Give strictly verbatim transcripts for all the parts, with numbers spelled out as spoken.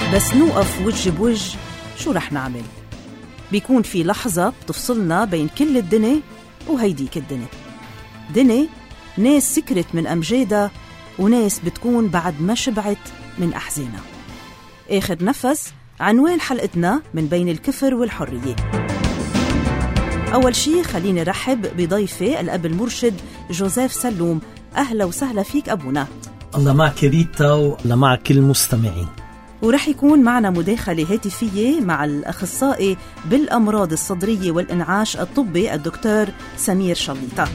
بس نوقف وجه بوجه شو رح نعمل؟ بيكون في لحظة بتفصلنا بين كل الدنيا وهيديك الدنيا. دنيا ناس سكرت من أمجادها وناس بتكون بعد ما شبعت من أحزانها. آخر نفس عنوان حلقتنا من بين الكفر والحرية. أول شي خليني رحب بضيفي الأب المرشد جوزيف سلوم. أهلا وسهلا فيك أبونا. الله معك ريتا والله معك كل المستمعين. ورح يكون معنا مداخلة هاتفية مع الأخصائي بالأمراض الصدرية والإنعاش الطبي الدكتور سمير شليطة.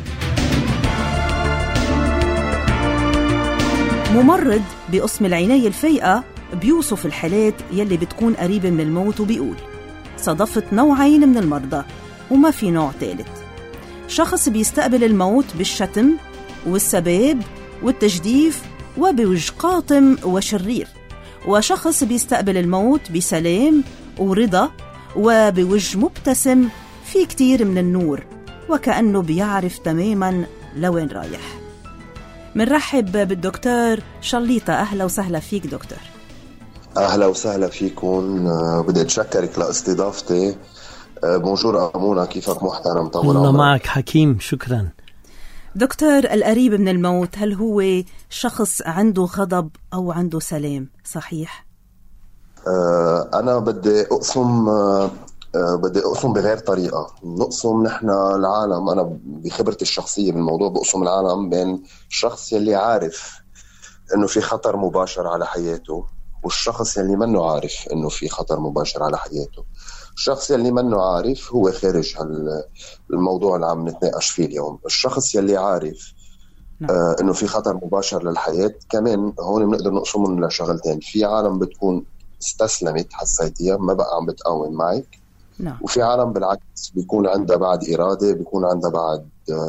ممرض بقسم العناية الفيئة بيوصف الحالات يلي بتكون قريبة من الموت وبيقول صادفت نوعين من المرضى وما في نوع ثالث. شخص بيستقبل الموت بالشتم والسباب والتجديف وبوجه قاطم وشرير، وشخص بيستقبل الموت بسلام ورضا وبوجه مبتسم في كتير من النور وكأنه بيعرف تماماً لوين رايح. منرحب بالدكتور شليطة. أهلا وسهلا فيك دكتور. أهلا وسهلا فيكم. بدي أتشكرك لاستضافتي. بونجور أمونا، كيفك محترم؟ طول الله معك حكيم، شكرا. دكتور، القريب من الموت هل هو شخص عنده غضب أو عنده سلام صحيح؟ أه أنا بدي أقسم أه بدي أقسم بغير طريقة. نقسم نحن العالم، أنا بخبرتي الشخصية بالموضوع بقسم العالم بين الشخص يلي عارف إنه في خطر مباشر على حياته والشخص يلي منه عارف إنه في خطر مباشر على حياته. الشخص يلي منه عارف هو خارج الموضوع اللي عم نتناقش فيه اليوم. الشخص يلي عارف آه إنه في خطر مباشر للحياة كمان هون بنقدر نقسمهم لشغلتين. في عالم بتكون استسلمت، حسيتيها ما بقى عم بتقاوم معك. نعم. وفي عالم بالعكس بيكون عندها بعد إرادة، بيكون عندها بعد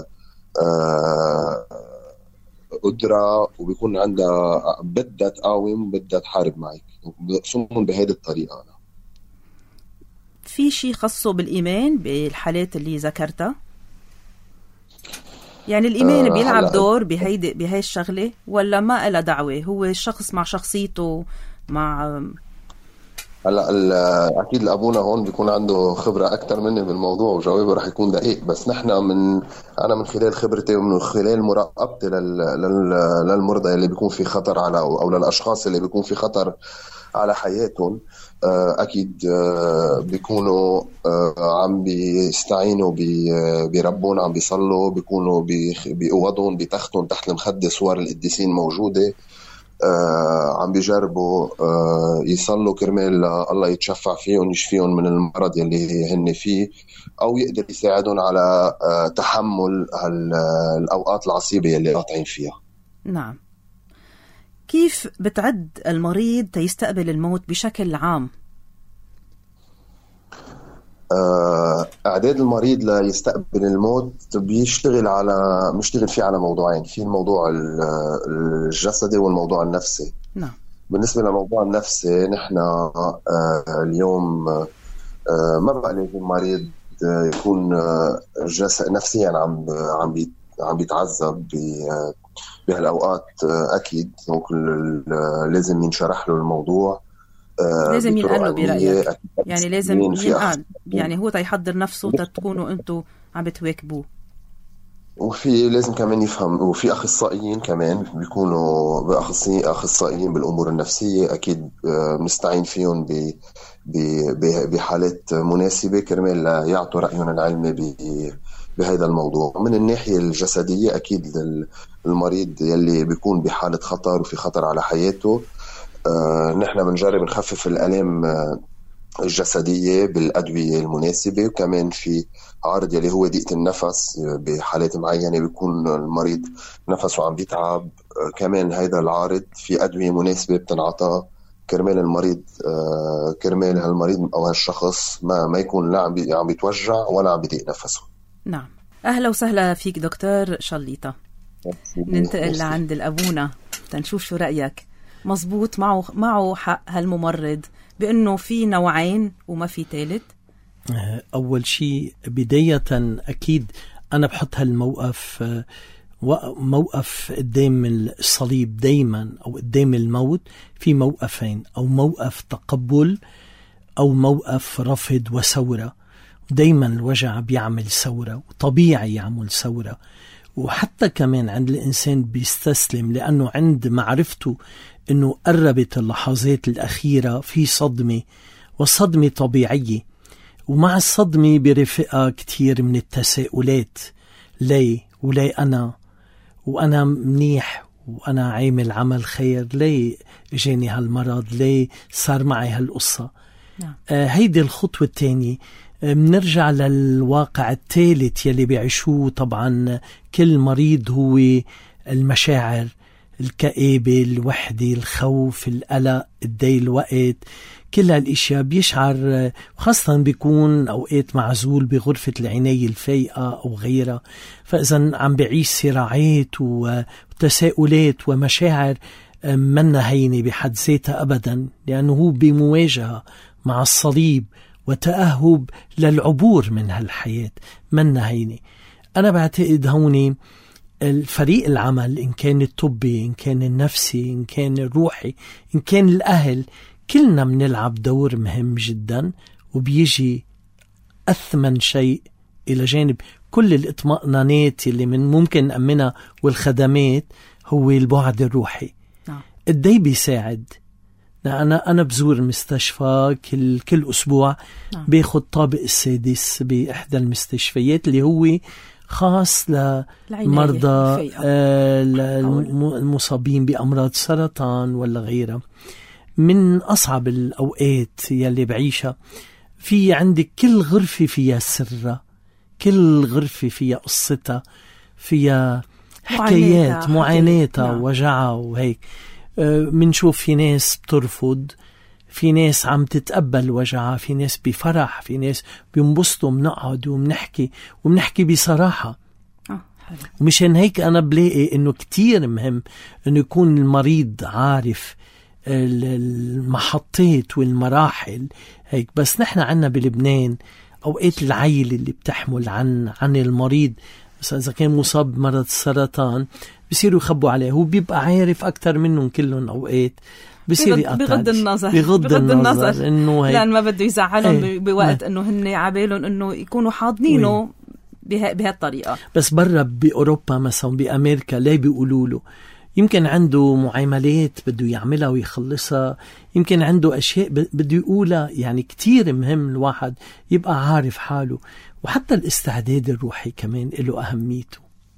آه قدرة، وبيكون عندها بدها تقاوم، بدها تحارب معك. بقسمهم بهذه الطريقة. أنا في شيء خاصه بالإيمان بالحالات اللي ذكرتها؟ يعني الإيمان آه بيلعب دور بهيدي بهاي الشغلة ولا ما إلها دعوة؟ هو الشخص مع شخصيته مع هلا اكيد لابونا هون بيكون عنده خبره اكثر مني بالموضوع وجوابه رح يكون دقيق، بس نحن من انا من خلال خبرتي ومن خلال مراقبتي لل... لل... للمرضى اللي بيكون في خطر على او للاشخاص اللي بيكون في خطر على حياتهم، اكيد بيكونوا عم بيستعينوا بربهم، عم بيصلوا، بيكونوا بيقوضون بتختهم تحت المخده صور القديسين موجوده، آه عم بيجربوا آه يصلوا كرمال الله يتشفع فيهم يشفيهم من المرض يلي هن فيه، أو يقدر يساعدهم على آه تحمل الأوقات العصيبة يلي قاطعين فيها. نعم. كيف بتعد المريض تيستقبل الموت بشكل عام؟ اعداد المريض ليستقبل الموت بيشتغل على بيشتغل فيه على موضوعين، في الموضوع الجسدي والموضوع النفسي. نعم. بالنسبه للموضوع النفسي نحن اليوم ما بقى لازم المريض يكون جسد نفسيا عم عم عم بيتعذب بهالاوقات. اكيد لازم ينشرح له الموضوع، لازم ينقله برأيك، يعني لازم ينقل، يعني هو تيحضر نفسه تتكونوا انتوا عم بتواكبوه. وفي لازم كمان يفهم، وفي أخصائيين كمان بيكونوا بأخصائيين أخصائيين بالأمور النفسية، أكيد بنستعين فيهم بحالات مناسبة كرمال يعطوا رأيهم العلمي بهذا الموضوع. من الناحية الجسدية أكيد المريض يلي بيكون بحالة خطر وفي خطر على حياته، آه، نحن بنجرب نخفف الآلام آه، الجسدية بالأدوية المناسبة، وكمان في عرض يلي هو ضيق النفس. آه، بحالات معينة بيكون المريض نفسه عم بيتعب، آه، كمان هذا العارض في أدوية مناسبة بتنعطى كرمال المريض آه، كرمال هالمريض أو هالشخص ما ما يكون لا عم عم بيتوجع ولا عم بيضيق نفسه. نعم. أهلا وسهلا فيك دكتور شليطة. ننتقل لعند الأبونا تنشوف شو رأيك. مزبوط معه معه حق هالممرض بأنه في نوعين وما في ثالث؟ أول شيء بداية أكيد أنا بحط هالموقف موقف قدام الصليب دايما أو قدام الموت في موقفين، أو موقف تقبل أو موقف رفض وثورة. دايما الوجع بيعمل ثورة، وطبيعي يعمل ثورة. وحتى كمان عند الإنسان بيستسلم، لأنه عند معرفته أنه قربت اللحظات الأخيرة في صدمة، والصدمة طبيعية، ومع الصدمة برفقها كتير من التساؤلات. ليه؟ وليه أنا؟ وأنا منيح، وأنا عامل عمل خير، ليه جاني هالمرض؟ ليه صار معي هالقصة؟ نعم. آه هيدي الخطوة الثانية. بنرجع للواقع الثالث يلي بيعيشوه طبعا كل مريض، هو المشاعر، الكآبة، الوحدة، الخوف، القلق، الضيق الوقت. كل هالاشياء بيشعر، خاصة بيكون اوقات معزول بغرفة العناية الفايقة او غيرها. فاذا عم بيعيش صراعات وتساؤلات ومشاعر منا هينة بحد ذاتها ابدا، لانه هو بمواجهة مع الصليب وتأهب للعبور من هالحياة منا هينة. أنا بعتقد هوني الفريق العمل، إن كان الطبي، إن كان النفسي، إن كان الروحي، إن كان الأهل، كلنا منلعب دور مهم جدا. وبيجي أثمن شيء إلى جانب كل الاطمئنانات اللي من ممكن نأمنها والخدمات هو البعد الروحي. قدي بيساعد. أنا أنا بزور مستشفى كل كل أسبوع، نعم. باخد طابق السادس بإحدى المستشفيات اللي هو خاص لمرضى آه المصابين بأمراض سرطان ولا غيرها. من أصعب الأوقات يلي بعيشها، في عندك كل غرفة فيها سرة، كل غرفة فيها قصتها، فيها حكايات، معاناتها، نعم. وجعها وهيك. منشوف في ناس بترفض، في ناس عم تتقبل وجعها، في ناس بفرح، في ناس بينبسطوا، منقعد ومنحكي ومنحكي بصراحة. ومشان هيك أنا بلاقي إنه كتير مهم إنه يكون المريض عارف المحطات والمراحل هيك. بس نحن عنا بلبنان أوقات العيلة اللي بتحمل عن عن المريض، مثلا إذا كان مصاب بمرض السرطان بيصيروا يخبوا عليه، هو بيبقى عارف أكتر منهم كلهم أوقات، بصير يقطع بغض النظر بغض, بغض النظر, النظر إنه لأن ما بده يزعلهم ايه بوقت إنه هن عبالهم إنه يكونوا حاضنينه به بهالطريقة. بس برا بأوروبا مثلا بأمريكا ليه بيقولوا له؟ يمكن عنده معاملات بده يعملها ويخلصها، يمكن عنده أشياء بده يقولها. يعني كتير مهم الواحد يبقى عارف حاله، وحتى الاستعداد الروحي كمان له أهميته.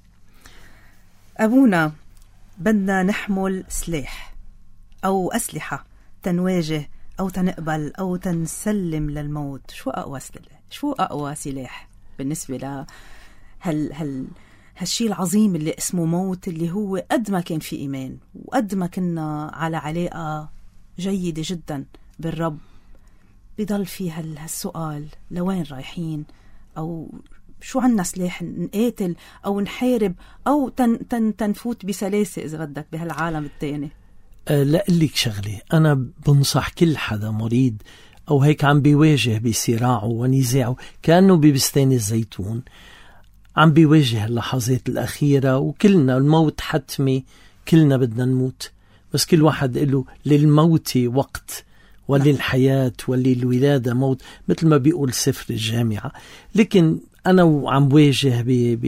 أبونا، بدنا نحمل سلاح أو أسلحة تنواجه أو تنقبل أو تنسلم للموت. شو أقوى سلاح؟ شو أقوى سلاح بالنسبة له هل هل هالشي العظيم اللي اسمه موت، اللي هو قد ما كان في إيمان وقد ما كنا على علاقة جيدة جدا بالرب، بيضل في هالسؤال لوين رايحين؟ أو شو عنا سلاح نقاتل أو نحارب أو تن تن تنفوت بسلاسة إذا بدك بهالعالم التاني؟ أه لا لك شغلة، أنا بنصح كل حدا مريض أو هيك عم بيواجه بصراعه ونزاعه كأنه ببستان الزيتون، عم بيواجه اللحظات الأخيرة، وكلنا الموت حتمي، كلنا بدنا نموت، بس كل واحد له للموت وقت وللحياة وللولادة موت، مثل ما بيقول سفر الجامعة. لكن أنا وعم بواجه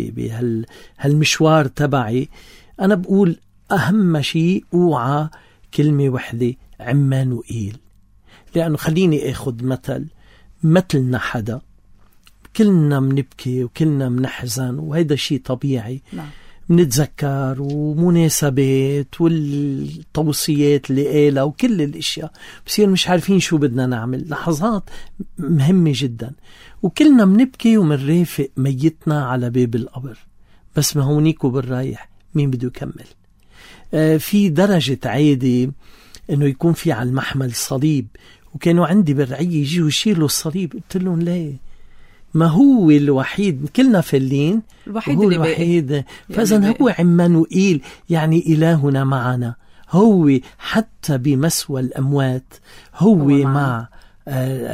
بهالمشوار تبعي، أنا بقول أهم شيء اوعى كلمة وحدة، عمانوئيل. لأنه خليني أخذ مثل مثلنا حدا، كلنا منبكي وكلنا منحزن، وهذا شيء طبيعي. نعم. منتذكر ومناسبات والتوصيات اللي قالها وكل الاشياء، بصير مش عارفين شو بدنا نعمل. لحظات مهمة جدا، وكلنا منبكي ومنرافق ميتنا على باب القبر، بس ما هونيكو بالرايح مين بده يكمل؟ آه في درجة عادي انه يكون في على المحمل صليب، وكانوا عندي بالرعية يجيوا يشيلوا الصليب، قلت لهم ليه؟ ما هو الوحيد، كلنا فلين، الوحيد هو اللي الوحيد. فإذن هو عمانوئيل، يعني إلهنا معنا، هو حتى بمسوى الأموات هو, هو مع آه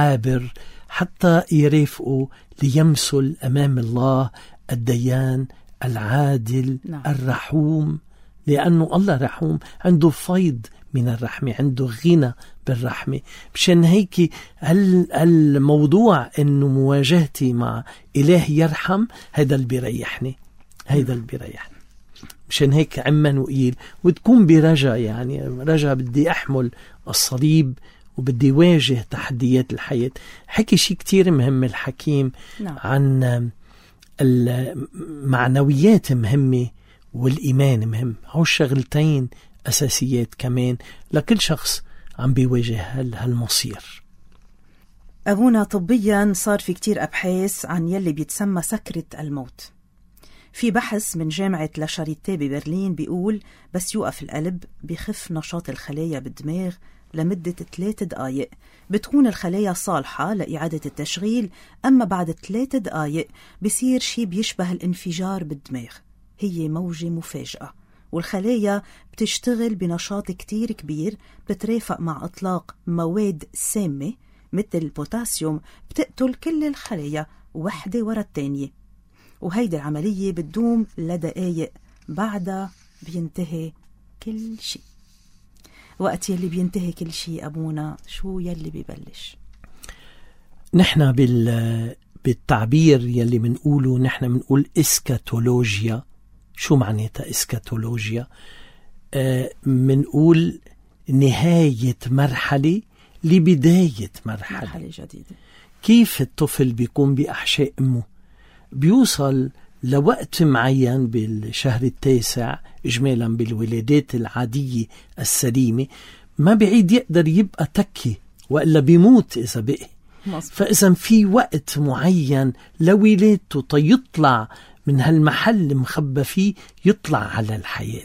العابر، حتى يرافقوا ليمثل أمام الله الديان العادل نعم. الرحوم، لأنه الله رحوم، عنده فيض من الرحمة، عنده غنى بالرحمة. مشان هيك الموضوع إنه مواجهتي مع إله يرحم هذا اللي بيريحني، هذا اللي بيريحني. مشان هيك عمانوئيل، وتكون برجا، يعني رجا بدي أحمل الصليب وبدي واجه تحديات الحياة. حكي شيء كتير مهم الحكيم نعم. عن المعنويات مهمة والإيمان مهم، هو الشغلتين أساسيات كمان لكل شخص عم بيواجه هالمصير. أبونا، طبيا صار في كتير أبحاث عن يلي بيتسمى سكرة الموت. في بحث من جامعة لاشاريتيه ببرلين بيقول بس يوقف القلب بيخف نشاط الخلايا بالدماغ لمدة ثلاث دقايق، بتكون الخلايا صالحة لإعادة التشغيل، أما بعد ثلاث دقايق بيصير شي بيشبه الانفجار بالدماغ، هي موجة مفاجئة، والخلايا بتشتغل بنشاط كتير كبير، بترافق مع إطلاق مواد سامة مثل البوتاسيوم بتقتل كل الخلايا وحدة ورا التانية، وهيدي العملية بتدوم لدقايق، بعدها بينتهي كل شيء. وقت يلي بينتهي كل شيء أبونا، شو يلي بيبلش؟ نحن بال بالتعبير يلي منقوله، نحن منقول إسكاتولوجيا. شو معناتها إسكاتولوجيا؟ آه منقول نهاية مرحلة لبداية مرحلة, مرحلة جديدة. كيف الطفل بيكون بأحشاء أمه، بيوصل لوقت معين بالشهر التاسع إجمالا بالولادات العادية السليمة، ما بعيد يقدر يبقى تكي وإلا بيموت إذا بقي. فإذا في وقت معين لولادته تيطلع من هالمحل مخبى فيه، يطلع على الحياة.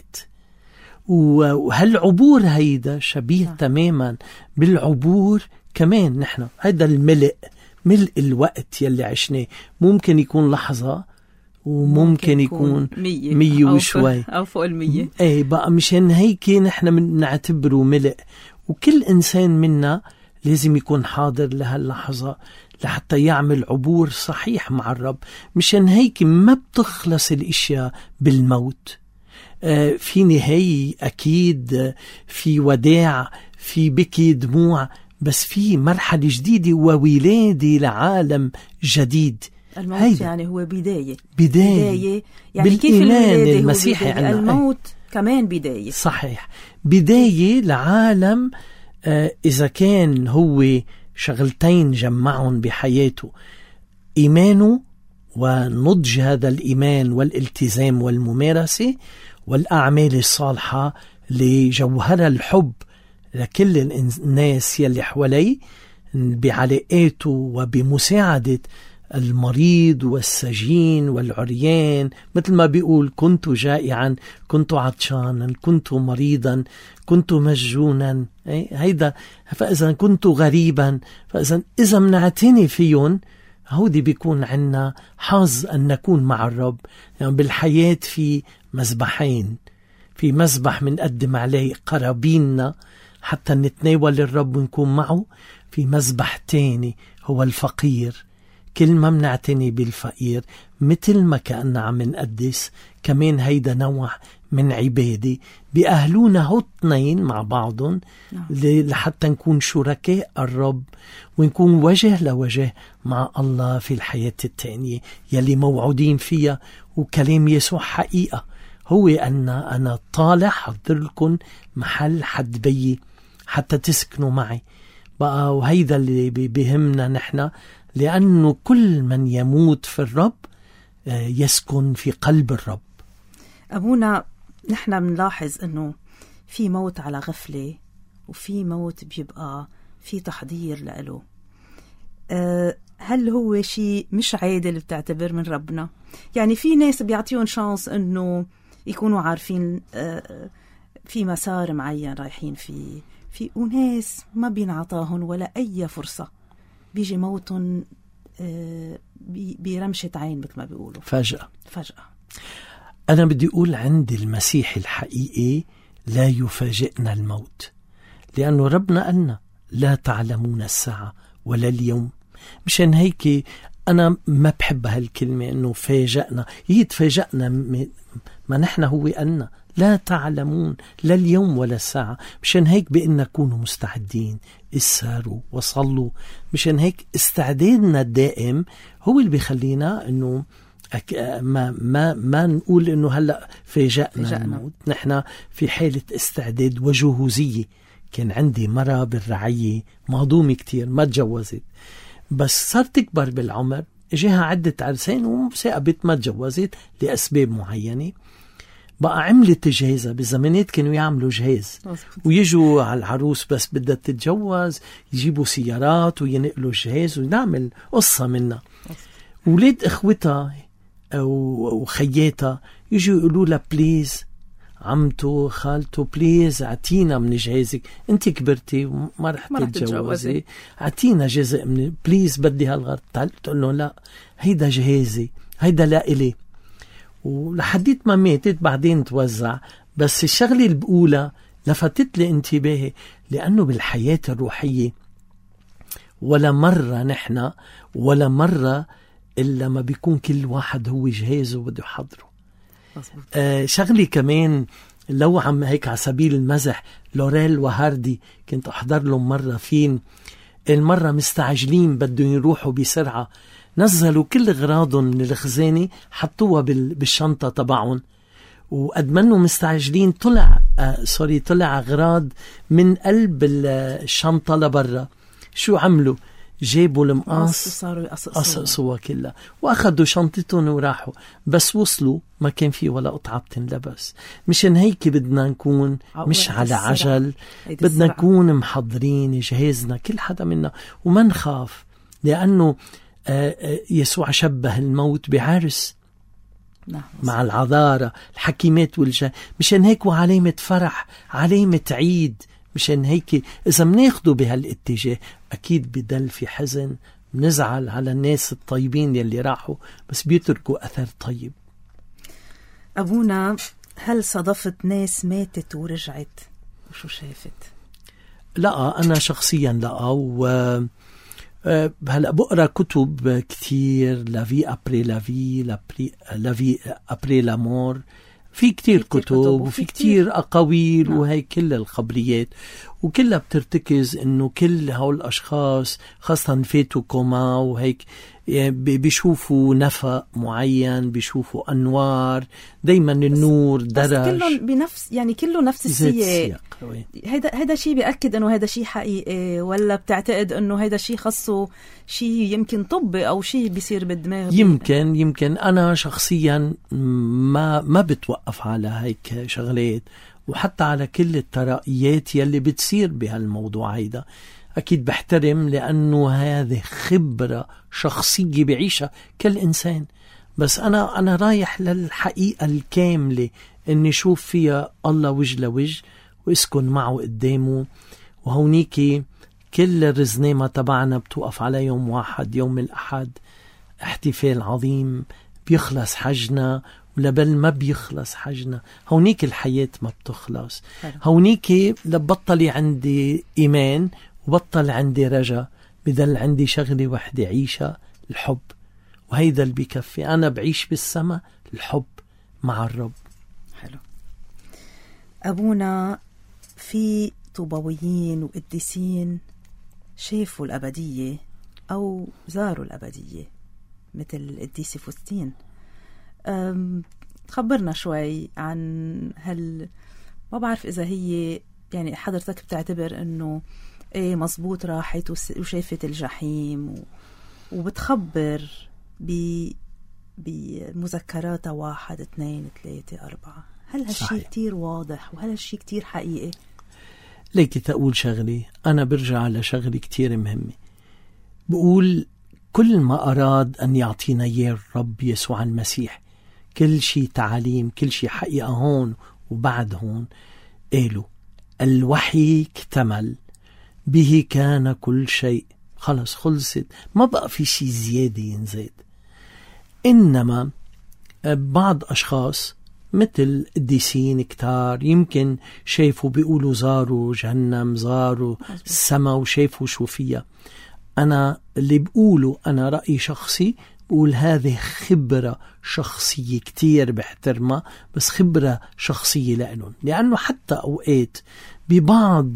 وهالعبور هيدا شبيه م. تماما بالعبور كمان. نحن هيدا الملء، ملء الوقت يلي عشناه، ممكن يكون لحظة وممكن يكون مية, مية وشوي أو فوق المية. ايه بقى، مشان هيك نحن نعتبره ملء، وكل إنسان منا لازم يكون حاضر لهاللحظة لحتى يعمل عبور صحيح مع الرب. مشان هيك ما بتخلص الاشياء بالموت. آه في نهاية أكيد، في وداع، في بكي دموع، بس في مرحلة جديدة وولادة لعالم جديد. الموت هيدا. يعني هو بداية بداية, بداية. يعني كيف الولادة المسيحي عندنا الموت ايه؟ كمان بداية صحيح، بداية لعالم. آه إذا كان هو شغلتين جمعهم بحياته، إيمانه ونضج هذا الإيمان والالتزام والممارسة، والأعمال الصالحة لجوهر الحب لكل الناس يلي حواليه بعلاقاته وبمساعدة المريض والسجين والعريان، مثل ما بيقول كنت جائعا، كنت عطشانا، كنت مريضا، كنت مسجونا. هيدا فإذا كنت غريبا، فإذا إذا منعتني فيهم، هودي بيكون عنا حظ أن نكون مع الرب. يعني بالحياة في مذبحين، في مذبح منقدم عليه قرابيننا حتى نتناول الرب ونكون معه، في مذبح تاني هو الفقير. كل ما منعتني بالفقير مثل ما كأننا عم نقدس، كمان هيدا نوع من عبادة بأهلونا هو اثنين مع بعضهم لحتى نكون شركاء الرب ونكون وجه لوجه مع الله في الحياة التانية يلي موعودين فيها. وكلام يسوع حقيقة، هو أن أنا طالع حضر لكم محل حد بي حتى تسكنوا معي بقى. وهيدا اللي بيهمنا نحن، لأنه كل من يموت في الرب يسكن في قلب الرب. أبونا، نحن بنلاحظ أنه في موت على غفلة، وفي موت بيبقى في تحضير له. أه هل هو شيء مش عادل بتعتبر من ربنا؟ يعني في ناس بيعطيهم شانس أنه يكونوا عارفين أه في مسار معين رايحين فيه، في وناس ما بينعطاهم ولا أي فرصة، بيجي موتهم أه برمشة عين مثل ما بيقولوا، فجأة فجأة. أنا بدي أقول عند المسيح الحقيقي لا يفاجئنا الموت، لأنه ربنا قالنا لا تعلمون الساعة ولا اليوم. مشان هيك أنا ما بحب هالكلمة إنه فاجأنا. هي تفاجأنا ما نحن هو قالنا لا تعلمون لا اليوم ولا الساعة. مشان هيك بإننا كونوا مستعدين، اسهروا وصلوا. مشان هيك استعدادنا الدائم هو اللي بيخلينا إنه ما ما ما نقول إنه هلا فاجأنا, فاجأنا. الموت. نحن في حالة استعداد وجهوزية. كان عندي مرة بالرعية مهضومة كتير ما تجوزت، بس صارت تكبر بالعمر، اجيها عدة عرسين وثاقبت ما تجوزت لأسباب معينة. بقى عملت جهازها. بالزمانات كانوا يعملوا جهاز ويجوا على العروس بس بدها تتجوز يجيبوا سيارات وينقلوا الجهاز ونعمل قصة منها. ولاد اخوتها وخياتها يجوا يقولوا لها بليز عمتو خالتو بليز اعطينا من جهازك، انت كبرتي وما رح تتجوزي، اعطينا جزء من بليز بدي هالغرض. تقول له لا هيدا جهازي، هيدا لا إلي. ولحديت ما ماتت بعدين توزع. بس الشغلة اللي بقولها لفتت لي انتباهي، لأنه بالحياة الروحية ولا مرة نحن ولا مرة إلا ما بيكون كل واحد هو جهازه بده يحضره. آه شغلي كمان لو عم هيك على سبيل المزح، لوريل وهاردي كنت أحضر لهم مرة فين المرة مستعجلين بدهم يروحوا بسرعة، نزلوا كل غراضهم من الخزانة حطوها بالشنطة تبعهم، وقد منه مستعجلين طلع آه سوري طلع غراض من قلب الشنطة لبرا. شو عملوا؟ جابوا المقاص وصاروا قصصوا كلها واخذوا شنطتهم وراحوا. بس وصلوا ما كان في ولا قطعة بتنلبس. مشان هيك بدنا نكون مش على عجل، بدنا نكون محضرين جهازنا كل حدا منا وما نخاف، لأنه يسوع شبه الموت بعرس مع العذارى الحكيمات والجاه. مشان هيك وعلامة فرح، علامة عيد. مشان هيك إذا مناخده بهالاتجاه أكيد بدل في حزن، بنزعل على الناس الطيبين يلي راحوا بس بيتركوا أثر طيب. أبونا، هل صادفت ناس ماتت ورجعت؟ وشو شايفت؟ لا أنا شخصيا لا. و هلأ بقرأ كتب كثير، لافي أبري لافي لافي أبري لامور، في كتير كتب, كتب وفي كتير أقاويل. نعم. وهي كل الخبريات وكلها بترتكز إنه كل هول الأشخاص خاصة فاتوا كوما وهيك بيشوفوا نفق معين، بيشوفوا أنوار دايما النور درج، بس كلهم بنفس يعني كله نفس السياق. هيدا هيدا شيء بيأكد إنه هيدا شيء حقيقي، ولا بتعتقد إنه هيدا شيء خاصه شيء يمكن طبي أو شيء بيصير بالدماغ؟ يمكن يمكن أنا شخصيا ما ما بتوقف على هيك شغلات، وحتى على كل الترائيات يلي بتصير بهالموضوع هيدا أكيد بحترم، لأنه هذه خبرة شخصية بعيشها كل إنسان. بس أنا أنا رايح للحقيقة الكاملة، إني شوف فيها الله وجه لوجه واسكن معه قدامه. وهونيكي كل الرزنامة تبعنا بتوقف على يوم واحد، يوم الأحد، احتفال عظيم بيخلص حجنا، ولبل ما بيخلص حجنا. هونيك الحياة ما بتخلص. هونيك لبطلي عندي إيمان وبطل عندي رجا، بدل عندي شغلة وحدة عيشة، الحب. وهيدا اللي بيكفي. أنا بعيش بالسماء الحب مع الرب. حلو. أبونا، في طوبويين وقديسين شافوا الأبدية أو زاروا الأبدية مثل القديسة فوستين. خبرنا شوي عن هل ما بعرف إذا هي يعني حضرتك بتعتبر أنه إيه مزبوط راحت وشافت الجحيم و... وبتخبر ب... بمذكراتها واحد اثنين ثلاثة أربعة. هل هالشي كتير واضح وهل هالشي كتير حقيقي؟ ليكي تقول شغلي، أنا برجع على شغلي كتير مهمة. بقول كل ما أراد أن يعطينا إياه الرب يسوع المسيح، كل شي تعاليم، كل شي حقيقة هون وبعد هون، قالوا الوحي اكتمل، به كان كل شيء، خلص خلصت، ما بقى في شي زيادة ينزاد. إنما بعض أشخاص مثل قديسين كتار يمكن شايفوا بيقولوا زاروا جهنم، زاروا السما وشايفوا شو فيها. أنا اللي بقوله أنا رأي شخصي، بقول هذه خبرة شخصية كتير بحترمها، بس خبرة شخصية لأنهم، لأنه حتى أوقات ببعض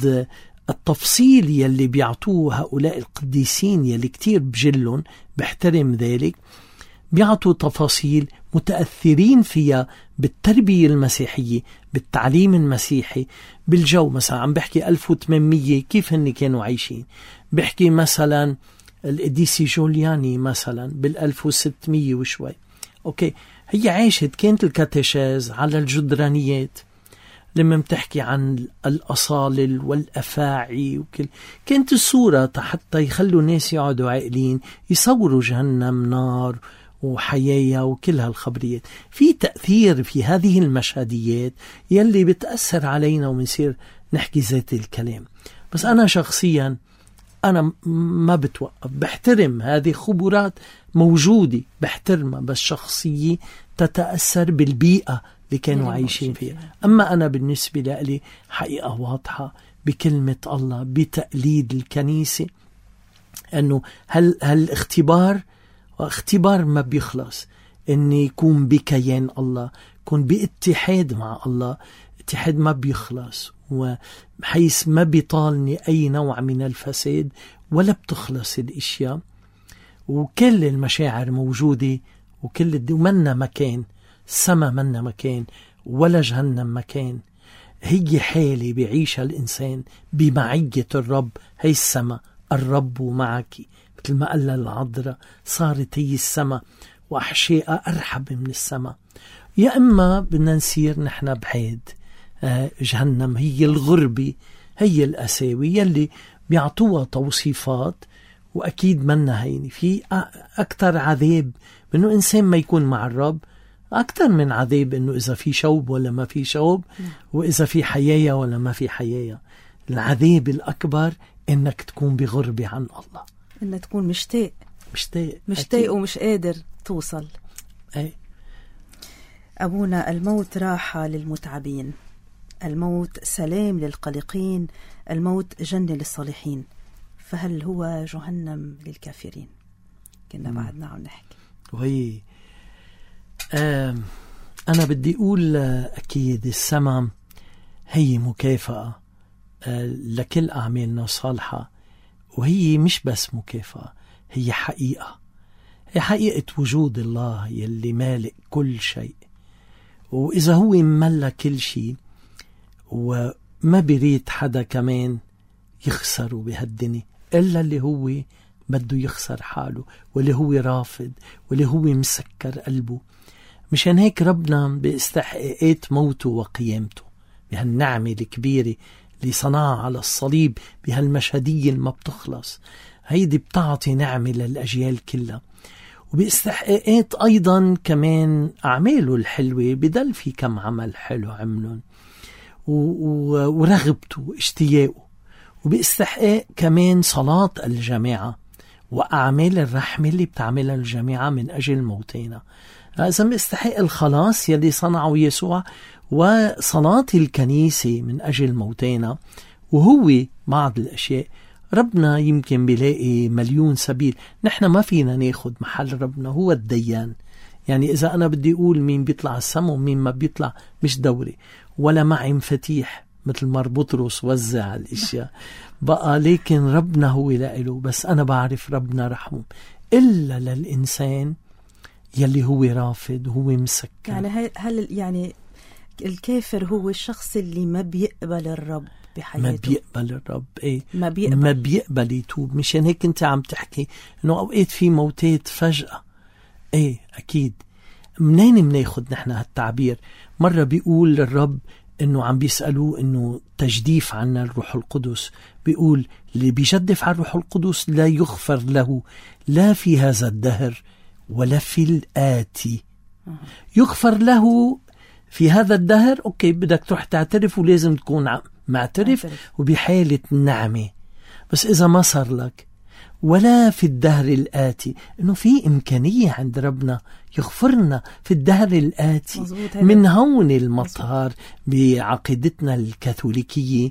التفصيل يلي بيعطوه هؤلاء القديسين يلي كتير بجلهم بحترم ذلك، بيعطوا تفاصيل متأثرين فيها بالتربية المسيحية، بالتعليم المسيحي، بالجو. مثلا عم بحكي ألف وثمانمية كيف هن كانوا عايشين، بحكي مثلا القديسي جولياني مثلا بالألف وستمية وشوي، أوكي هي عايشت، كانت الكاتيشيز على الجدرانيات لما بتحكي عن الأصالل والأفاعي وكل، كانت الصورة حتى يخلوا الناس يقعدوا عاقلين يصوروا جهنم نار وحياة وكل هالخبريات. في تأثير في هذه المشهديات يلي بتأثر علينا ومنصير نحكي ذات الكلام. بس أنا شخصيا أنا ما بتوقف، بحترم هذه خبرات موجودة بحترمها، بس شخصية تتأثر بالبيئة اللي كانوا عايشين فيها. أما أنا بالنسبة لي حقيقة واضحة بكلمة الله، بتقليد الكنيسة، أنه هل هالاختبار واختبار ما بيخلص، أني يكون بكيان الله، يكون باتحاد مع الله، اتحاد ما بيخلص، وحيث ما بيطالني أي نوع من الفساد ولا بتخلص الاشياء، وكل المشاعر موجودة، وكل الدي ومنا مكان السما، منا مكان ولا جهنم مكان. هي حالة بيعيشها الإنسان بمعية الرب، هي السما، الرب معك، مثل ما قال العذراء صارت هي السما وأحشائها أرحب من السما. يا إما بدنا نصير نحن بعيد آه جهنم، هي الغربة، هي الأساوي يلي بيعطوها توصيفات، وأكيد منا هيني. في أكتر عذاب بأنه إنسان ما يكون مع الرب، أكتر من عذاب أنه إذا في شوب ولا ما في شوب، وإذا في حياة ولا ما في حياة. العذاب الأكبر أنك تكون بغربة عن الله، أنك تكون مشتاق مشتاق مشتاق ومش قادر توصل. أي. أبونا، الموت راحة للمتعبين، الموت سلام للقلقين، الموت جنة للصالحين، فهل هو جهنم للكافرين؟ كنا بعدنا عم نحكي. وهي آه أنا بدي أقول أكيد السماء هي مكافأة آه لكل أعمالنا الصالحة، وهي مش بس مكافأة، هي حقيقة، هي حقيقة وجود الله يلي مالك كل شيء. وإذا هو ملك كل شيء وما بريد حدا كمان يخسره بهالدنيا إلا اللي هو بده يخسر حاله، واللي هو رافض، واللي هو مسكر قلبه. مشان هيك ربنا باستحقاقات موته وقيامته، بهالنعمة الكبيرة اللي صنعها على الصليب، بهالمشهدية اللي ما بتخلص، هيدي بتعطي نعمة للأجيال كلها. وباستحقاقات أيضا كمان أعماله الحلوة، بدل في كم عمل حلو عملهم، ورغبته واشتياقه. وباستحقاق كمان صلاة الجماعة وأعمال الرحمة اللي بتعملها الجماعة من أجل موتينا. هذا بيستحق الخلاص يلي صنعه يسوع، وصلاة الكنيسة من أجل موتينا. وهو بعض الأشياء ربنا يمكن بيلاقي مليون سبيل، نحن ما فينا ناخد محل ربنا، هو الديان. يعني إذا أنا بدي أقول مين بيطلع السما ومين ما بيطلع مش دوري، ولا معي مفاتيح مثل ما بطرس وزع الاشياء بقى، لكن ربنا هو لإله. بس انا بعرف ربنا رحمه الا للانسان يلي هو رافض وهو مسكر. يعني هل يعني الكافر هو الشخص اللي ما بيقبل الرب بحياته، ما بيقبل الرب، ايه ما بيقبل, ما بيقبل يتوب. مشان هيك انت عم تحكي انه اوقات في موتات فجأة. ايه اكيد. منين مناخد نحن هالتعبير؟ مرة بيقول الرب انه عم بيسألوه انه تجديف عنا الروح القدس، بيقول اللي بيجدف عن الروح القدس لا يغفر له لا في هذا الدهر ولا في الآتي. يغفر له في هذا الدهر، اوكي بدك تروح تعترف ولازم تكون معترف وبحالة نعمة. بس اذا ما صار لك ولا في الدهر الآتي، انه في امكانية عند ربنا يغفرنا في الدهر الآتي. من هون المطهر بعقيدتنا الكاثوليكية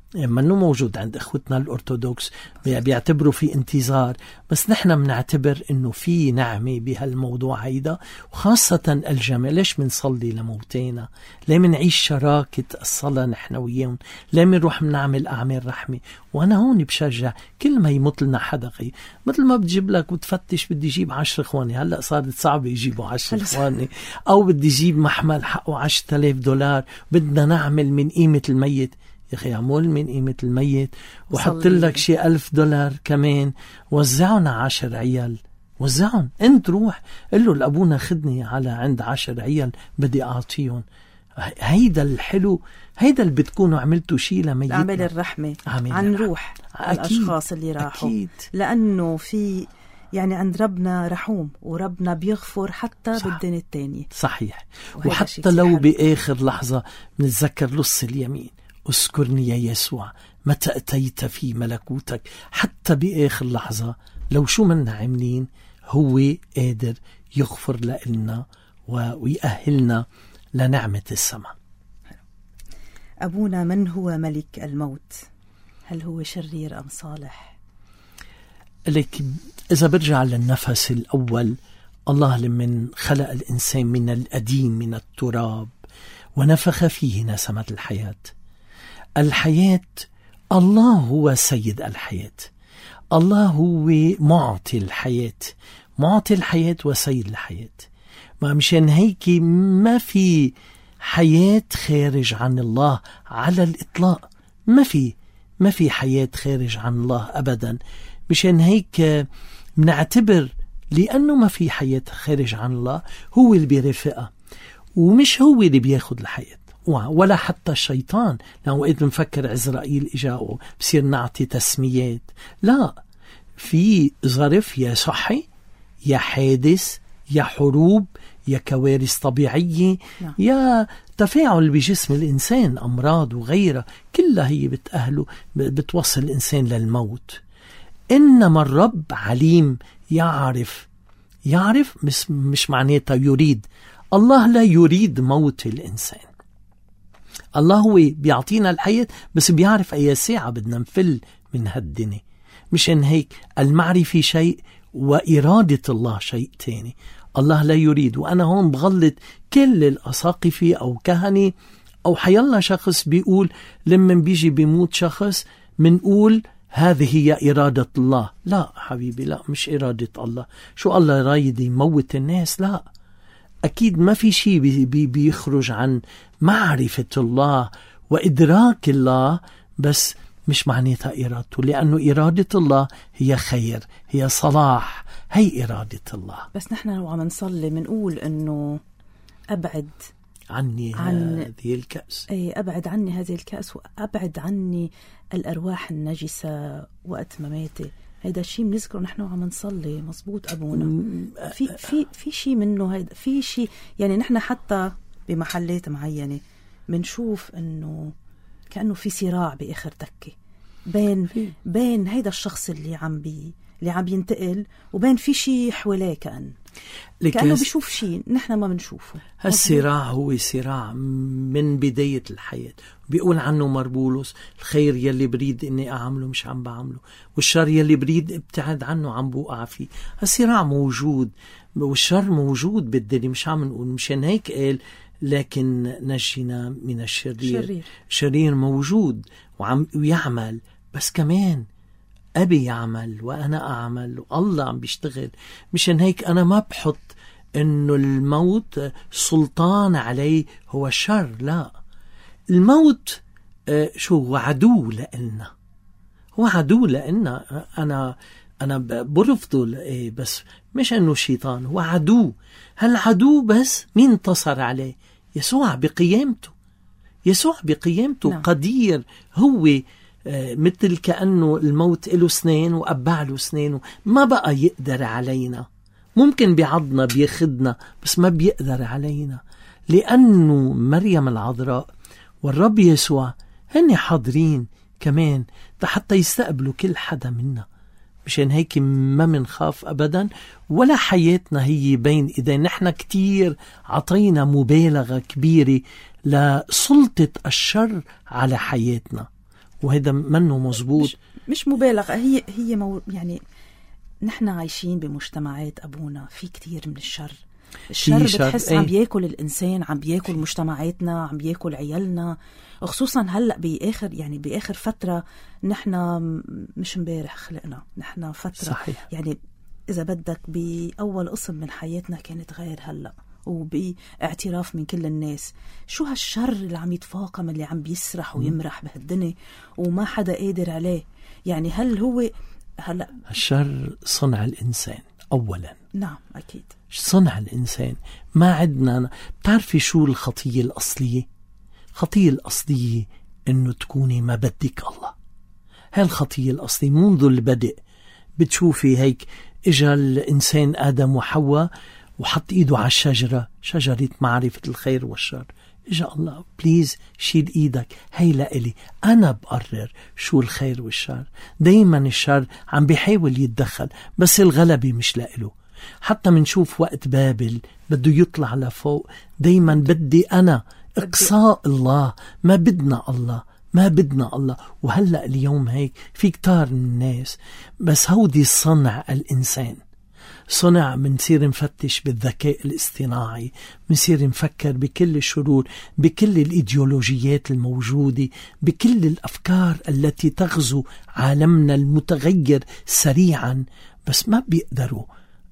منه موجود عند اخوتنا الأرثوذكس، بيعتبروا في انتظار، بس نحن بنعتبر انه في نعمة بهالموضوع هيدا، وخاصة الجماعة. ليش منصلي لموتينا؟ ليه منعيش شراكة الصلاة نحن وياهم؟ ليه منروح منعمل أعمال رحمة؟ وأنا هون بشجع كل ما يموت لنا حدا غير، مثل ما بتجيب لك وتفتش بدي يجيب عشر اخواني، هلأ صارت صعبة يجيبوا عشر اخواني، أو بدي يجيب محمل حقه عشرة آلاف دولار، بدنا نعمل من قيمة الميت. يا أخي عمول من قيمة الميت وحط لك شي ألف دولار كمان، وزعون عشر عيال، وزعون. انت روح قل له لأبونا خدني على عند عشر عيال بدي أعطيهم. هيدا الحلو، هيدا اللي بتكونوا عملتوا شي لميتنا، عمل الرحمة عن روح الأشخاص اللي راحوا. أكيد. لأنه في يعني عند ربنا رحوم، وربنا بيغفر حتى بالدين التاني. صحيح. وحتى لو بآخر لحظة نتذكر لص اليمين، اذكرني يا يسوع متى أتيت في ملكوتك. حتى بآخر لحظة لو شو منا عاملين هو قادر يغفر لنا ويأهلنا لنعمة السماء. أبونا، من هو ملك الموت؟ هل هو شرير أم صالح؟ لك إذا برجع للنفس الأول، الله لمن خلق الإنسان من القديم من التراب ونفخ فيه نسمة الحياة. الحياة الله هو سيد الحياة، الله هو معطي الحياة، معطي الحياة وسيد الحياة. ما مشان هيك ما في حياة خارج عن الله على الإطلاق، ما في ما في حياة خارج عن الله أبدا. مشان هيك بنعتبر لأنه ما في حياة خارج عن الله هو اللي بيرفقها، ومش هو اللي بياخد الحياة، ولا حتى الشيطان. لو وقت بنفكر عزرائيل إجاءه بصير نعطي تسميات، لا، في ظرف يا صحي يا حادث يا حروب يا كوارث طبيعية لا. يا تفاعل بجسم الإنسان، أمراض وغيرها، كلها هي بتأهله بتوصل الإنسان للموت. إنما الرب عليم، يعرف يعرف مش, مش معناته يريد. الله لا يريد موت الإنسان، الله هو بيعطينا الحياة، بس بيعرف أي ساعة بدنا نفل من هالدنيا. مشان هيك المعرفة شيء وإرادة الله شيء تاني. الله لا يريد. وأنا هون بغلط كل الأساقفة أو كهنة أو حيالله شخص بيقول لما بيجي بيموت شخص منقول هذه هي إرادة الله. لا حبيبي، لا، مش إرادة الله. شو الله رايد يموت الناس؟ لا، أكيد ما في شيء بي بي بيخرج عن معرفة الله وإدراك الله، بس مش معناتها إرادته، لأنه إرادة الله هي خير، هي صلاح، هي إرادة الله. بس نحن لو عم نصلي منقول إنه أبعد عني عن هذه الكأس، أي أبعد عني هذه الكأس، وأبعد عني الأرواح النجسة وقت مماتي. هيدا الشيء بنذكره نحن عم نصلي. مزبوط أبونا. في في في شيء منه، هيدا في شيء يعني نحن حتى بمحلات معينة بنشوف إنه كأنه في صراع بآخر دكة بين بين هيدا الشخص اللي عم بي اللي عم ينتقل، وبين في شيء حواليه كأن كأنه بيشوف شيء نحن ما بنشوفه. هالصراع هو صراع من بداية الحياة. بيقول عنه مربولوس: الخير يلي بريد إني أعمله مش عم بعمله، والشر يلي بريد ابتعد عنه عم بوقع فيه. هالصراع موجود والشر موجود بالدنيا، مش عم نقول. مشان هيك قال لكن نجينا من الشرير. شرير, شرير موجود وعم ويعمل، بس كمان أبي يعمل وأنا أعمل والله عم بيشتغل. مشان هيك أنا ما بحط إنه الموت سلطان عليه هو الشر. لا، الموت شو هو؟ عدو لإلنا، هو عدو لإلنا. أنا أنا برفضه، بس مش إنه شيطان، هو عدو. هالعدو بس مين انتصر عليه؟ يسوع بقيامته. يسوع بقيامته نعم. قدير. هو مثل كأنه الموت له سنين وأبع له سنين، ما بقى يقدر علينا. ممكن بيعضنا بيخدنا، بس ما بيقدر علينا، لأنه مريم العذراء والرب يسوع هن حاضرين كمان حتى يستقبلوا كل حدا منا. مشان هيك ما منخاف أبدا، ولا حياتنا هي بين إيدينا. نحن كتير عطينا مبالغة كبيرة لسلطة الشر على حياتنا، وهذا منه مزبوط. مش, مش مبالغة، هي هي مو يعني نحن عايشين بمجتمعات أبونا في كتير من الشر. الشر بتحس عم بياكل الإنسان، عم بياكل مجتمعاتنا، عم بياكل عيالنا، خصوصا هلأ بآخر يعني بآخر فترة. نحن مش مبارح خلقنا، نحن فترة صحيح. يعني إذا بدك بأول قسم من حياتنا كانت غير هلأ، وباعتراف من كل الناس شو هالشر اللي عم يتفاقم، اللي عم بيسرح ويمرح بهالدنيا وما حدا قادر عليه. يعني هل هو هلأ الشر صنع الإنسان أولا؟ نعم أكيد صنع الإنسان. ما عدنا بتعرفي شو الخطية الأصلية؟ خطية الأصلية إنه تكوني ما بدك الله. هاي الخطية الأصلية منذ البدء. بتشوفي هيك إجا الإنسان آدم وحواء وحط إيده على الشجرة، شجرة معرفة الخير والشر. إجا الله بليز شيل إيدك، هي لإلي، أنا بقرر شو الخير والشر. دايما الشر عم بيحاول يتدخل بس الغلبة مش لإله. حتى منشوف وقت بابل بده يطلع لفوق، دايما بدي أنا إقصاء الله، ما بدنا الله، ما بدنا الله. وهلأ اليوم هيك في كتار من الناس، بس هودي صنع الإنسان. صنع منصير نفتش بالذكاء الاصطناعي، منصير نفكر بكل الشرور، بكل الإيديولوجيات الموجودة، بكل الأفكار التي تغزو عالمنا المتغير سريعا، بس ما بيقدروا.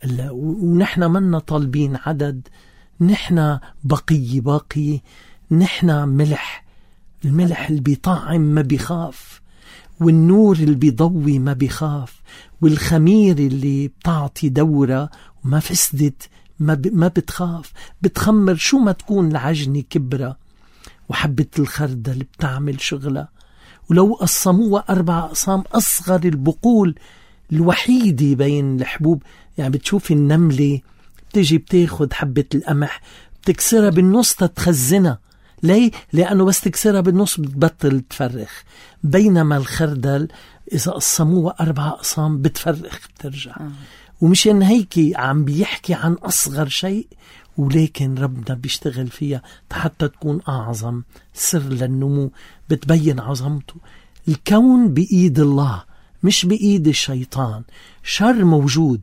ونحن منا طالبين عدد، نحن بقي باقي، نحن ملح. الملح اللي بيطعم ما بيخاف، والنور اللي بيضوي ما بيخاف، والخمير اللي بتعطي دورة وما فسدت ما, ب... ما بتخاف. بتخمر شو ما تكون العجنة كبرة، وحبة الخردل بتعمل شغلة. ولو قسموها أربع أقسام، أصغر البقول الوحيدة بين الحبوب. يعني بتشوفي النملة بتجي بتاخد حبة القمح بتكسرها بالنص تتخزنها. ليه؟ لأنه بس تكسرها بالنص بتبطل تفرخ. بينما الخردل إذا قسموها أربع أقسام بتفرخ بترجع. آه. ومشان هيك عم بيحكي عن أصغر شيء، ولكن ربنا بيشتغل فيها حتى تكون أعظم. سر للنمو بتبين عظمته. الكون بإيد الله مش بإيد الشيطان. شر موجود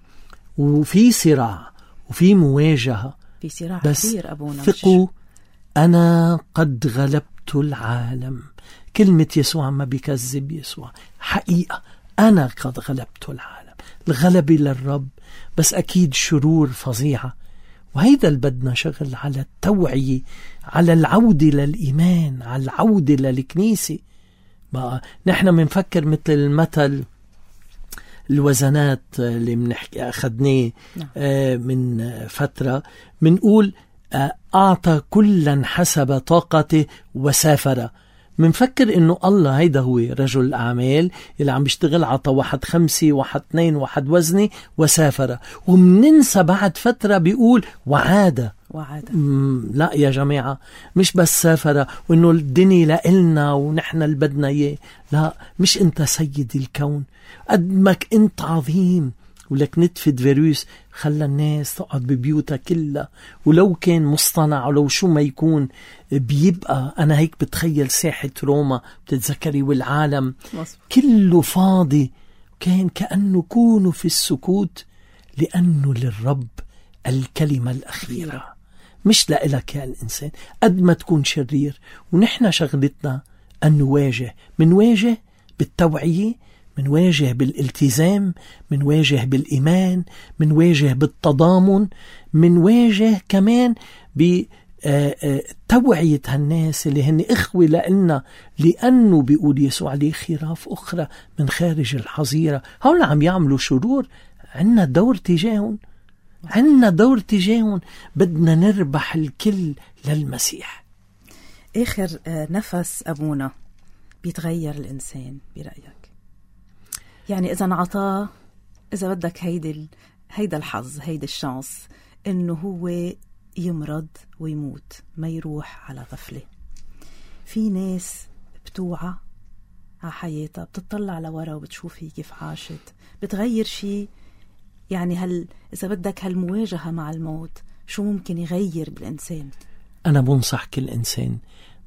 وفي صراع وفي مواجهة، في صراع بس كبير أبونا. ثقوا أنا قد غلبت العالم. كلمة يسوع ما بيكذب يسوع، حقيقة أنا قد غلبت العالم. الغلبة للرب، بس أكيد شرور فظيعة. وهيدا اللي بدنا شغل على التوعية، على العودة للإيمان، على العودة للكنيسة. بقى نحن منفكر مثل المثل الوزنات اللي منحكي أخذناه من فترة، منقول أعطى كلا حسب طاقته وسافر. منفكر إنه الله هيدا هو رجل الأعمال اللي عم بيشتغل، عطى واحد خمسة واحد اثنين واحد وزني وسافر. ومننسى بعد فترة بيقول وعاد وعاد. لا يا جماعة، مش بس سافر وإنه الدنيا لإلنا ونحن اللي بدنا إياه. لا، مش أنت سيد الكون، قدمك أنت عظيم. ولك نتفة فيروس خلى الناس تقعد ببيوتها كلها، ولو كان مصطنع ولو شو ما يكون بيبقى. أنا هيك بتخيل ساحة روما بتتذكري، والعالم مصر. كله فاضي، كان كأنه كونوا في السكوت، لأنه للرب الكلمة الأخيرة، مش لإلك يا الإنسان. قد ما تكون شرير، ونحن شغلتنا أن نواجه. منواجه بالتوعية، منواجه بالالتزام، منواجه بالإيمان، منواجه بالتضامن، منواجه كمان بتوعية هالناس اللي هن إخوة لنا، لأنه بيقول يسوع لي خراف أخرى من خارج الحظيرة. هؤلاء عم يعملوا شرور، عنا دور تجاههم، عنا دور تجاههم. بدنا نربح الكل للمسيح. آخر نفس أبونا بيتغير الإنسان برأيك؟ يعني إذا انعطاه، إذا بدك هيدا هيدا الحظ، هيدا الشانس إنه هو يمرض ويموت، ما يروح على غفلة. في ناس بتوعى على حياتها، بتطلع لورا وبتشوف هي كيف عاشت، بتغير شيء. يعني هل إذا بدك هالمواجهة مع الموت شو ممكن يغير بالإنسان؟ أنا بنصح كل إنسان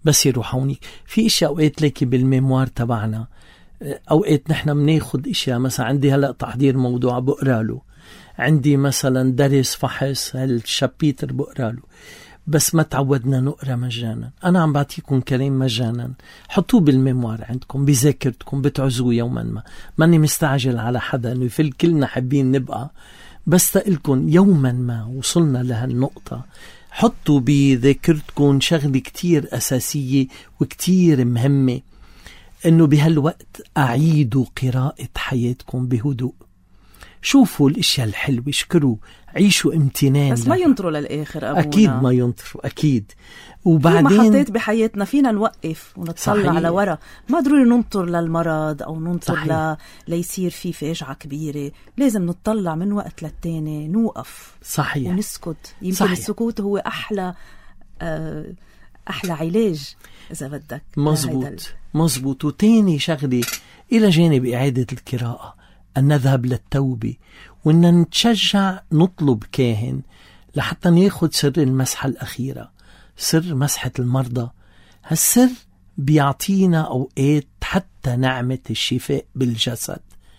بس يروح هونيك. في اشياء اوقات لك بالميموار تبعنا، اوقات نحن بناخد اشياء، مثلا عندي هلا تحضير موضوع بقرا له، عندي مثلا درس فحص هالشابيتر بقرا له، بس ما تعودنا نقرا مجانا. انا عم بعطيكم كلام مجانا، حطوه بالميموار عندكم بذاكرتكم، بتعزوه يوما ما. ماني مستعجل على حدا انه يفل، كلنا حابين نبقى، بس تقلكم يوما ما وصلنا لهالنقطة حطوا بذاكرتكم شغلة كتير أساسية وكتير مهمة، انه بهالوقت اعيدوا قراءة حياتكم بهدوء، شوفوا الاشياء الحلوة، اشكروا، عيشوا امتنان، بس ما ينطروا للآخر أبونا. أكيد ما ينطروا، أكيد. وبعدين في محطات بحياتنا فينا نوقف ونتطلع على ورا، ما ضروري ننطر للمرض أو ننطر ل... ليصير في فاجعة كبيرة. لازم نتطلع من وقت للتاني، نوقف صحيح ونسكت. يمكن صحيح. السكوت هو أحلى آه أحلى علاج إذا بدك. مزبوط مزبوط. وتاني شغلة إلى جانب إعادة القراءة، أن نذهب للتوبة، وأن نتشجع نطلب كاهن لحتى ناخد سر المسحة الأخيرة، سر مسحة المرضى. هالسر بيعطينا أوقات حتى نعمة الشفاء بالجسد،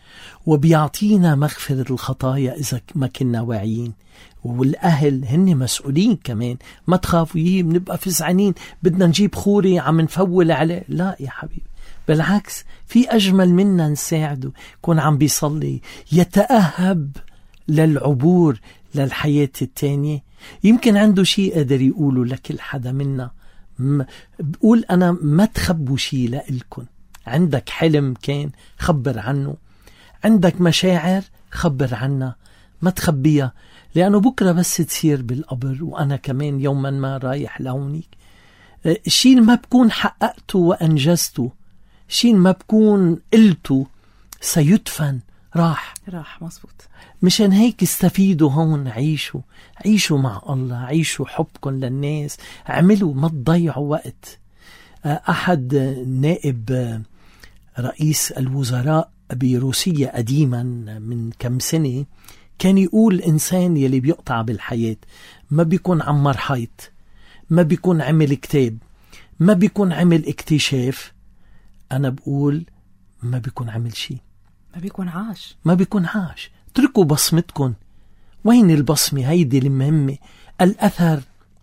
وبيعطينا مغفرة الخطايا إذا ما كنا واعيين. والأهل هن مسؤولين كمان، ما تخافوا يي بنبقى فزعانين بدنا نجيب خوري عم نفول عليه، لا يا حبيبي، بالعكس في أجمل منا نساعده، يكون عم بيصلي، يتأهب للعبور للحياة التانية. يمكن عنده شيء قادر يقوله لكل حدا منا. بقول أنا ما تخبوا شيء لإلكن. عندك حلم كان خبر عنه، عندك مشاعر خبر عنها، ما تخبيها، لأنه بكرة بس تصير بالقبر وأنا كمان يوما ما رايح لهونيك، الشيء ما بكون حققته وأنجزته، شيء ما بكون قلته سيدفن، راح راح مزبوط. مشان هيك استفيدوا هون، عيشوا عيشوا مع الله، عيشوا حبكم للناس، عملوا، ما تضيعوا وقت. أحد نائب رئيس الوزراء بروسيا قديما من كم سنة كان يقول الإنسان يلي بيقطع بالحياة ما بيكون عمر حيط، ما بيكون عمل كتاب، ما بيكون عمل اكتشاف، أنا بقول ما بيكون عمل شيء، ما بيكون عاش، ما بيكون عاش. اتركوا بصمتكم. وين البصمة هيدي المهمة؟ الأثر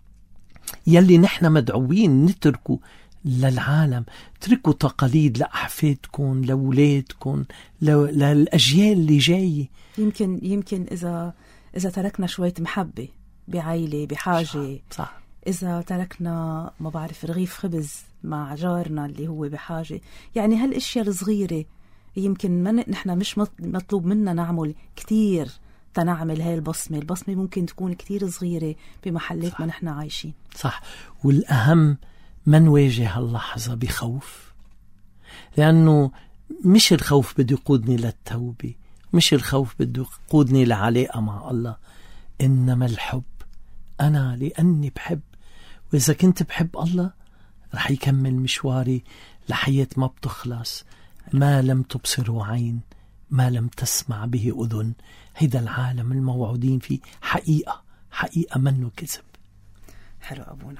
يلي نحن مدعوين نتركه للعالم. تركوا تقاليد لأحفادكم، لأولادكم، للأجيال اللي جاية. يمكن يمكن إذا إذا تركنا شوية محبة بعائلة بحاجة، صح. صح. إذا تركنا ما بعرف رغيف خبز مع جارنا اللي هو بحاجة، يعني هالأشياء الصغيرة يمكن من نحن مش مطلوب منا نعمل كتير تنعمل هاي البصمة. البصمة ممكن تكون كتير صغيرة بمحلات ما نحن عايشين. صح. والأهم ما نواجه اللحظة بخوف، لأنه مش الخوف بده يقودني للتوبة، مش الخوف بده يقودني لعلاقة مع الله، إنما الحب. أنا لأني بحب، وإذا كنت بحب الله رح يكمل مشواري لحياة ما بتخلص. ما لم تبصره عين، ما لم تسمع به أذن. هيدا العالم الموعودين فيه حقيقة، حقيقة منه كذب. حلو أبونا.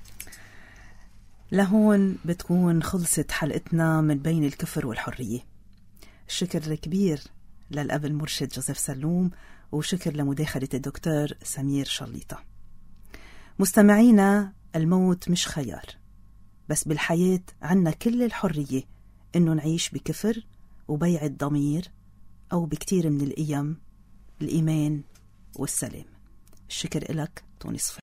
لهون بتكون خلصت حلقتنا من بين الكفر والحرية. الشكر كبير للأب المرشد جوزيف سلوم، وشكر لمداخلة الدكتور سمير شليطة. مستمعينا، الموت مش خيار، بس بالحياة عنا كل الحرية إنه نعيش بكفر وبيع الضمير، أو بكتير من القيم، الإيمان والسلام. الشكر إلك توني صفر.